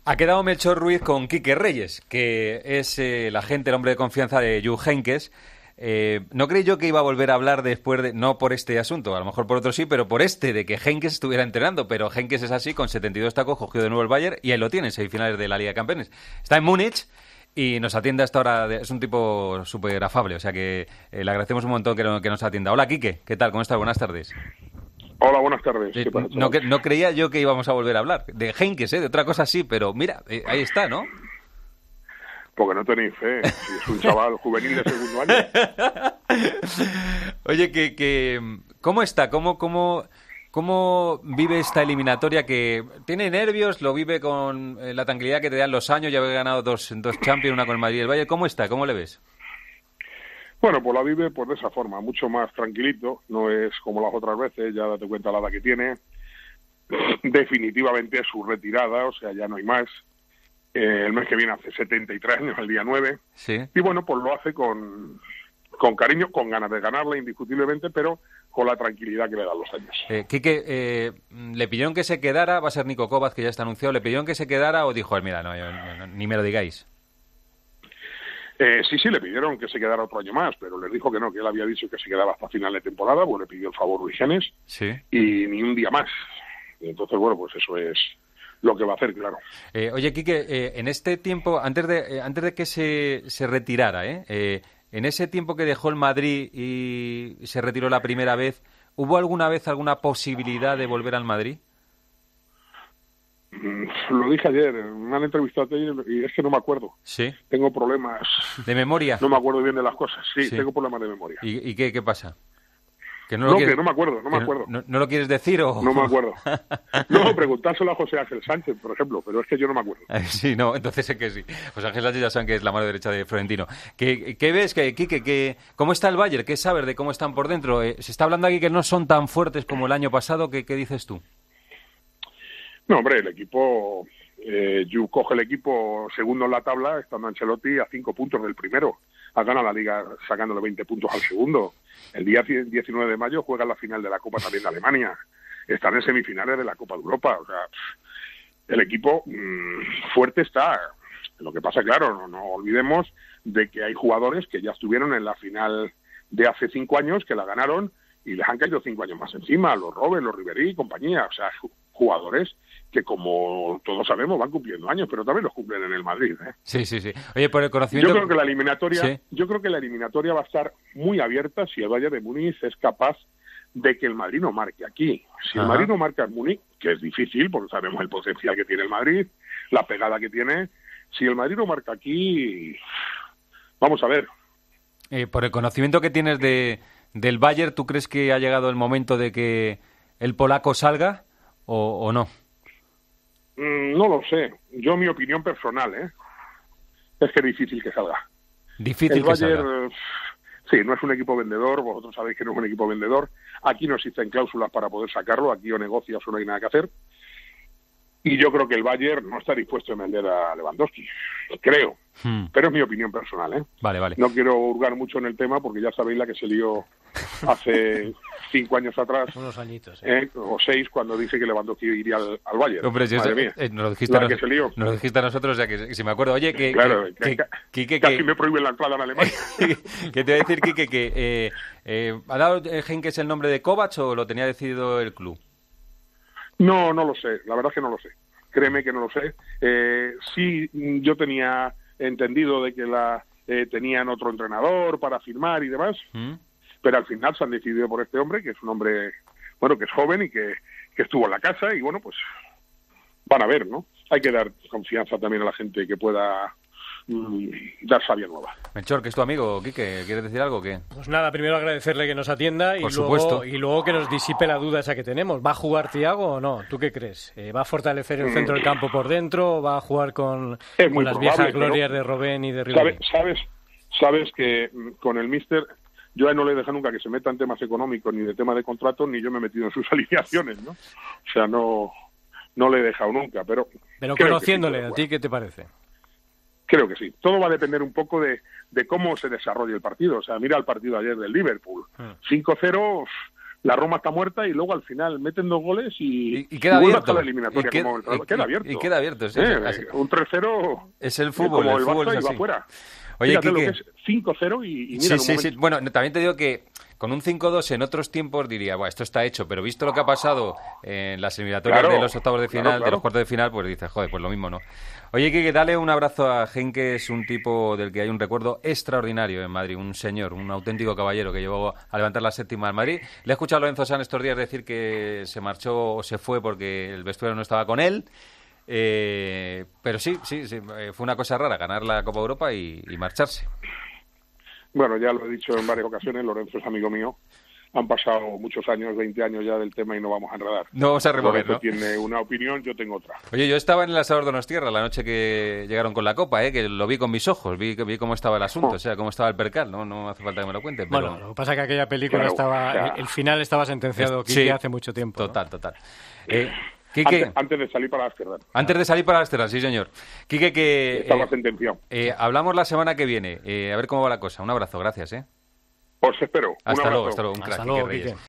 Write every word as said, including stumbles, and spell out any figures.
Ha quedado Melchor Ruiz con Quique Reyes, que es eh, el agente, el hombre de confianza de Jupp Heynckes. Eh, no creí yo que iba a volver a hablar después de, no por este asunto, a lo mejor por otro sí, pero por este, de que Heynckes estuviera entrenando. Pero Heynckes es así, con setenta y dos tacos, cogió de nuevo el Bayern y ahí lo tiene, en semifinales de la Liga de Campeones. Está en Múnich y nos atiende hasta ahora, de, es un tipo súper afable, o sea que eh, le agradecemos un montón que, no, que nos atienda. Hola, Quique, ¿qué tal? ¿Cómo estás? Buenas tardes. Hola, buenas tardes. Eh, no, no creía yo que íbamos a volver a hablar de Heynckes, ¿eh? De otra cosa sí, pero mira, eh, ahí está, ¿no? Porque no tenéis fe, si es un chaval juvenil de segundo año. Oye, que, que ¿cómo está? ¿Cómo, cómo, ¿Cómo vive esta eliminatoria? Que tiene nervios, lo vive con eh, la tranquilidad que te dan los años, ya había ganado dos, dos Champions, una con el Madrid y el Bayern. ¿Cómo está? ¿Cómo le ves? Bueno, pues la vive pues de esa forma, mucho más tranquilito, no es como las otras veces, ya date cuenta la edad que tiene. Definitivamente es su retirada, o sea, ya no hay más. Eh, el mes que viene hace setenta y tres años, el día nueve. Sí. Y bueno, pues lo hace con, con cariño, con ganas de ganarla indiscutiblemente, pero con la tranquilidad que le dan los años. Eh, Quique, eh, ¿le pidieron que se quedara? Va a ser Nico Kovac, que ya está anunciado. ¿Le pidieron que se quedara o dijo, mira, no, yo, no, ni me lo digáis? Eh, sí, sí, le pidieron que se quedara otro año más, pero les dijo que no, que él había dicho que se quedaba hasta final de temporada, bueno, le pidió el favor Luis Genes, sí. Y ni un día más. Entonces, bueno, pues eso es lo que va a hacer, claro. Eh, oye, Quique, eh, en este tiempo, antes de eh, antes de que se, se retirara, ¿eh? Eh, en ese tiempo que dejó el Madrid y se retiró la primera vez, ¿hubo alguna vez alguna posibilidad de volver al Madrid? Lo dije ayer, me han entrevistado ayer y es que no me acuerdo. Sí. Tengo problemas. ¿De memoria? No me acuerdo bien de las cosas. Sí, sí. tengo problemas de memoria. ¿Y, y qué, qué pasa? ¿Que no, no, lo quieres... que no me acuerdo, no me acuerdo. No, no lo quieres decir o...? No me acuerdo. No, preguntárselo a José Ángel Sánchez, por ejemplo, pero es que yo no me acuerdo. Sí, no, entonces sé que sí. José Ángel Sánchez ya saben que es la mano derecha de Florentino. ¿Qué, qué ves, que, Quique, que, cómo está el Bayern? ¿Qué sabes de cómo están por dentro? Eh, se está hablando aquí que no son tan fuertes como el año pasado. ¿Qué, qué dices tú? No, hombre, el equipo... Eh, Jupp coge el equipo segundo en la tabla, estando Ancelotti a cinco puntos del primero. Ha ganado la Liga sacándole veinte puntos al segundo. El día diecinueve de mayo juega la final de la Copa también de Alemania. Están en semifinales de la Copa de Europa. O sea, el equipo mmm, fuerte está. Lo que pasa, claro, no, no olvidemos de que hay jugadores que ya estuvieron en la final de hace cinco años, que la ganaron y les han caído cinco años más encima. Los Robben, los Ribéry y compañía. O sea, jugadores que, como todos sabemos, van cumpliendo años, pero también los cumplen en el Madrid, ¿eh? Sí, sí, sí. Oye, por el conocimiento... Yo creo que la eliminatoria, sí. yo creo que la eliminatoria va a estar muy abierta si el Bayern de Múnich es capaz de que el Madrid no marque aquí. Si Ajá. el Madrid no marca en Múnich, que es difícil, porque sabemos el potencial que tiene el Madrid, la pegada que tiene, si el Madrid no marca aquí, vamos a ver. Eh, por el conocimiento que tienes de del Bayern, ¿tú crees que ha llegado el momento de que el polaco salga o, o no? No lo sé. Yo, mi opinión personal, ¿eh? es que es difícil que salga. Difícil el que Bayern, salga. Sí, no es un equipo vendedor, vosotros sabéis que no es un equipo vendedor. Aquí no existen cláusulas para poder sacarlo, aquí o negocias o no hay nada que hacer. Y yo creo que el Bayern no está dispuesto a vender a Lewandowski, creo. Hmm. Pero es mi opinión personal, ¿eh? Vale, vale. No quiero hurgar mucho en el tema porque ya sabéis la que se lió hace cinco años atrás, unos añitos, ¿eh? ¿eh? o seis, cuando dice que Lewandowski iría al, al Bayern. Hombre, si Madre es, mía, eh, nos lo dijiste, la que se lió. Nos lo dijiste a nosotros, ya que si me acuerdo. Oye, que, claro, que, que, que, que, casi que, me prohíben la entrada en Alemania. ¿Qué te voy a decir, Quique? Que, eh, eh, ¿ha dado Heynckes el nombre de Kovac o lo tenía decidido el club? No, no lo sé. La verdad es que no lo sé. Créeme que no lo sé. Eh, sí, yo tenía entendido de que la eh, tenían otro entrenador para firmar y demás, ¿Mm? pero al final se han decidido por este hombre, que es un hombre, bueno, que es joven y que, que estuvo en la casa, y bueno, pues van a ver, ¿no? Hay que dar confianza también a la gente que pueda mm, dar savia nueva. Melchor, que es tu amigo, Quique, ¿quieres decir algo o qué? Pues nada, primero agradecerle que nos atienda y por luego, supuesto. y luego que nos disipe la duda esa que tenemos. ¿Va a jugar Thiago o no? ¿Tú qué crees? Eh, ¿Va a fortalecer el centro del campo por dentro o va a jugar con, con las viejas glorias de Robben y de Ribéry? ¿Sabes, sabes, sabes que con el míster yo a él no le dejo nunca que se meta en temas económicos ni de temas de contratos, ni yo me he metido en sus alineaciones, ¿no? O sea, no, no le he dejado nunca, pero... Pero conociéndole, sí, ¿a ti qué te parece? Creo que sí. Todo va a depender un poco de, de cómo se desarrolle el partido. O sea, mira el partido ayer del Liverpool. cinco cero, la Roma está muerta y luego al final meten dos goles y, y, y queda y abierto. La eliminatoria, y, queda, como el, y, queda abierto. Y queda abierto, sí. Eh, sí. Un tres cero es el fútbol, como el, el fútbol Barça es así. Y va fuera. Oye, Fíjate Quique, lo que es cinco cero y, y mira, sí, un sí, momento. sí. Bueno, también te digo que con un cinco dos en otros tiempos diría, bueno, esto está hecho, pero visto lo que ha pasado en las eliminatorias claro, de los octavos de final, claro, claro. de los cuartos de final, pues dices, joder, pues lo mismo, ¿no? Oye, Quique, dale un abrazo a Genque, es un tipo del que hay un recuerdo extraordinario en Madrid, un señor, un auténtico caballero que llevó a levantar la séptima en Madrid. Le he escuchado a Lorenzo San estos días decir que se marchó o se fue porque el vestuario no estaba con él. Eh, pero sí, sí, sí, fue una cosa rara ganar la Copa Europa y, y marcharse. Bueno, ya lo he dicho en varias ocasiones, Lorenzo es amigo mío. Han pasado muchos años, veinte años ya del tema y no vamos a enredar. No vamos a remover, Lorenzo ¿no? tiene una opinión, yo tengo otra. Oye, yo estaba en el asador Donostierra la noche que llegaron con la Copa, ¿eh? Que lo vi con mis ojos, vi, vi cómo estaba el asunto, oh. o sea, cómo estaba el percal, ¿no? No hace falta que me lo cuente. Pero... Bueno, lo que pasa es que aquella película claro, estaba... o sea, el final estaba sentenciado es, Quique sí, hace mucho tiempo. Total, ¿no? total. Eh, Quique, antes, antes de salir para Ámsterdam. Antes de salir para Ámsterdam, sí, señor. Quique, que... Estaba eh, sentenciado. Eh, hablamos la semana que viene, eh, a ver cómo va la cosa. Un abrazo, gracias, ¿eh? Os espero. Hasta Un luego, abrazo. hasta luego. Un Hasta crack, luego, Quique Reyes. Quique.